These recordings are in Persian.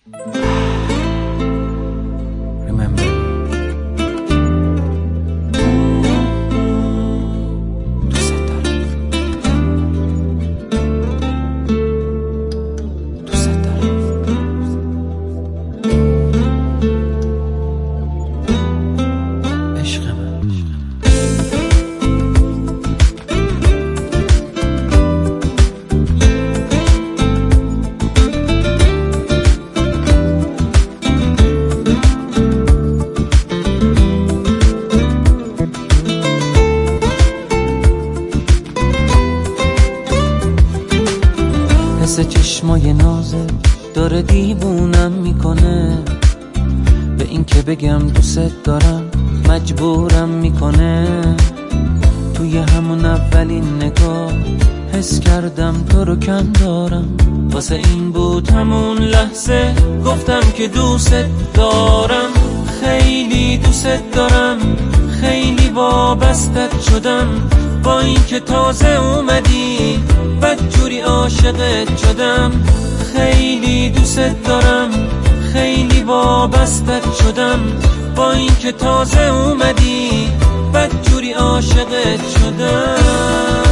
حس چشمای نازه داره دیوونم میکنه، به این که بگم دوست دارم مجبورم میکنه. توی همون اولین نگاه حس کردم تو رو کم دارم، واسه این بود همون لحظه گفتم که دوست دارم. خیلی دوست دارم، خیلی وابستت شدم، با این که تازه اومدی بدجوری عاشقت شدم. خیلی دوست دارم، خیلی وابستت شدم، با این که تازه اومدی بدجوری عاشقت شدم.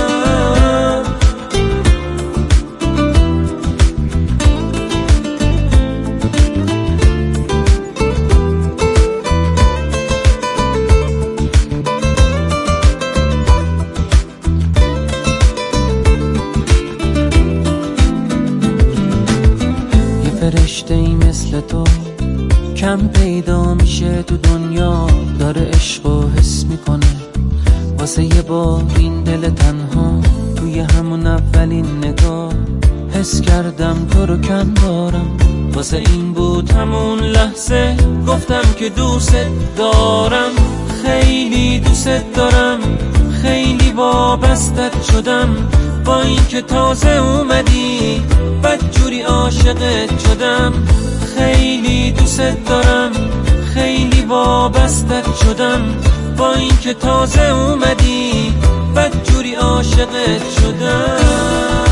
فرشته‌ای مثل تو کم پیدا میشه تو دنیا، داره عشق و حس میکنه. واسه یه بار این دل تنها توی همون اولین نگاه حس کردم تو رو کم دارم، واسه این بود همون لحظه گفتم که دوست دارم. خیلی دوست دارم، خیلی وابستت شدم، با این که تازه اومدی بدجوری عاشقت شدم. خیلی دوست دارم، خیلی وابستت شدم، با این که تازه اومدی بدجوری عاشقت شدم.